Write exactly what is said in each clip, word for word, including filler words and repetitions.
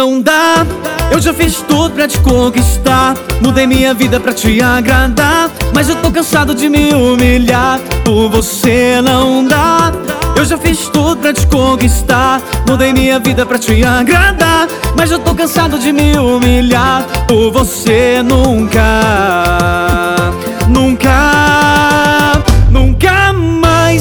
Não dá, eu já fiz tudo pra te conquistar. Mudei minha vida pra te agradar, mas eu tô cansado de me humilhar. Por você não dá. Eu já fiz tudo pra te conquistar. Mudei minha vida pra te agradar, mas eu tô cansado de me humilhar. Por você nunca, nunca, nunca mais.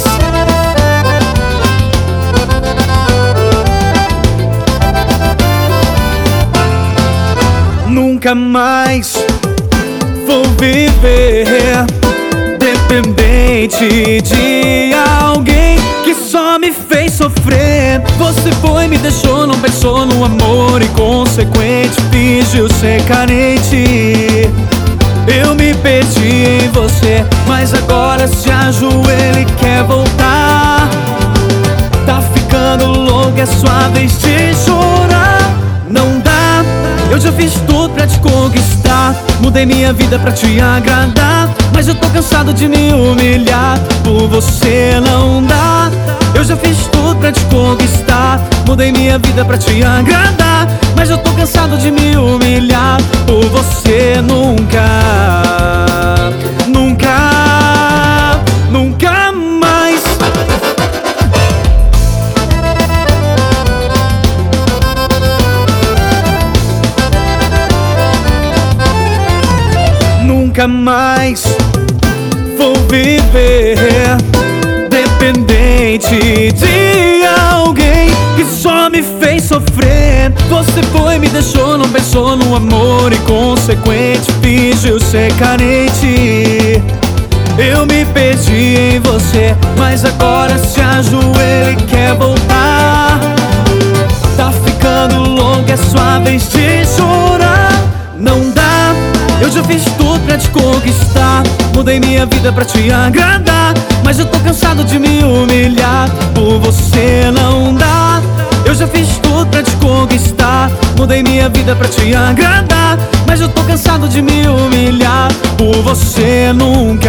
Nunca mais vou viver dependente de alguém que só me fez sofrer. Você foi e me deixou, não pensou no amor inconsequente, fingiu ser carente. Eu me perdi em você, mas agora se ajoelha e quer voltar. Tá ficando louco, é sua vez de chorar. Não dá, eu já fiz tudo pra te conquistar. Mudei minha vida pra te agradar, mas eu tô cansado de me humilhar. Por você não dá. Eu já fiz tudo pra te conquistar. Mudei minha vida pra te agradar, mas eu tô cansado de me humilhar. Por você nunca, nunca, nunca mais. Nunca mais vou viver dependente de alguém que só me fez sofrer. Você foi e me deixou, não pensou no amor inconsequente, fingiu ser carente. Eu me perdi em você, mas agora se ajoelha e quer voltar. Tá ficando louco, é sua vez de chorar. Não dá, eu já fiz tudo pra te conquistar. Mudei minha vida pra te agradar, mas eu tô cansado de me humilhar. Por você não dá. Eu já fiz tudo pra te conquistar. Mudei minha vida pra te agradar, mas eu tô cansado de me humilhar. Por você nunca,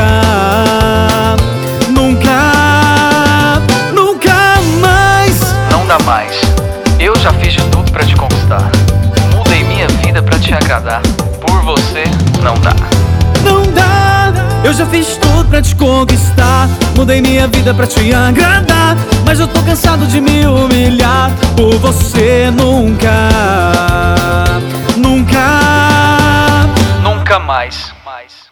nunca, nunca mais. Não dá mais. Eu já fiz de tudo pra te conquistar. Mudei minha vida pra te agradar. Por você não dá. Não dá, eu já fiz tudo pra te conquistar. Mudei minha vida pra te agradar, mas eu tô cansado de me humilhar. Por você nunca, nunca, Nunca mais. mais.